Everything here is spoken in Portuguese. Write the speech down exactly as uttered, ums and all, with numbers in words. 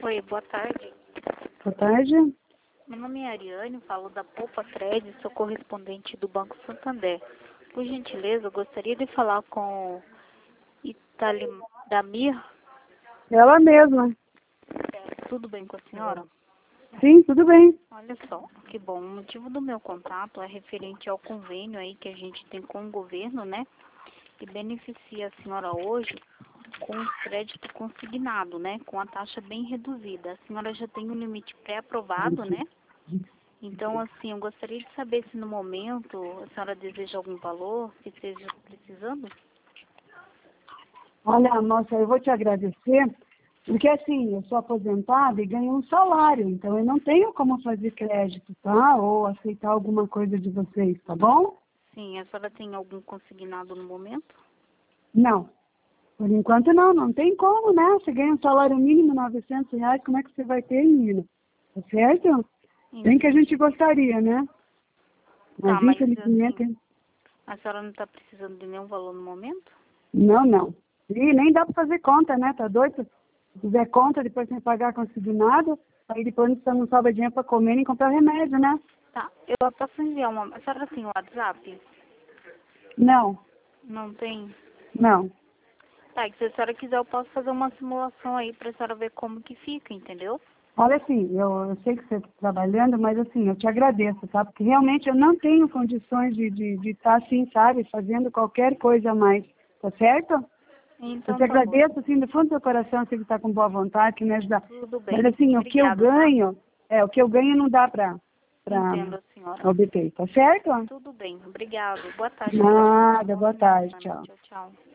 Oi, boa tarde. Boa tarde. Meu nome é Ariane, falo da Poupa Cred, sou correspondente do Banco Santander. Por gentileza, eu gostaria de falar com Italimir. Ela mesma. Tudo bem com a senhora? Sim, tudo bem. Olha só, que bom. O motivo do meu contato é referente ao convênio aí que a gente tem com o governo, né? Que beneficia a senhora hoje com o crédito consignado, né? Com a taxa bem reduzida. A senhora já tem um limite pré-aprovado, né? Então, assim, eu gostaria de saber se no momento a senhora deseja algum valor, se esteja precisando. Olha, moça, eu vou te agradecer, porque assim, eu sou aposentada e ganho um salário, então eu não tenho como fazer crédito, tá? Ou aceitar alguma coisa de vocês, tá bom? Sim, a senhora tem algum consignado no momento? Não. Por enquanto não, não tem como, né? Você ganha um salário mínimo, novecentos reais, como é que você vai ter, menina? Tá certo? Bem que a gente gostaria, né? Mas Tá, mas infelizmente... assim, a senhora não está precisando de nenhum valor no momento? Não, não. E nem dá para fazer conta, né? Tá doido? Se fizer conta, depois sem pagar consignado, aí depois você não sobra dinheiro para comer nem comprar remédio, né? Tá, eu posso enviar uma... A senhora tem o WhatsApp? Não, Não tem? não. Tá, e se a senhora quiser eu posso fazer uma simulação aí pra senhora ver como que fica, entendeu? Olha assim, eu, eu sei que você está trabalhando, mas assim, eu te agradeço, tá? Porque realmente eu não tenho condições de estar de, de tá assim, sabe? Fazendo qualquer coisa a mais, tá certo? Eu Então te tá bom. agradeço, assim, do fundo do coração, você que está com boa vontade, que me ajuda. Tudo bem. Mas assim, o que eu Obrigada, tá? ganho, é, o que eu ganho não dá para Entendo, senhora. obter, tá certo? Tudo bem. Obrigado. Boa tarde. Nada, Bom boa final de tarde, semana. tchau. Tchau, tchau.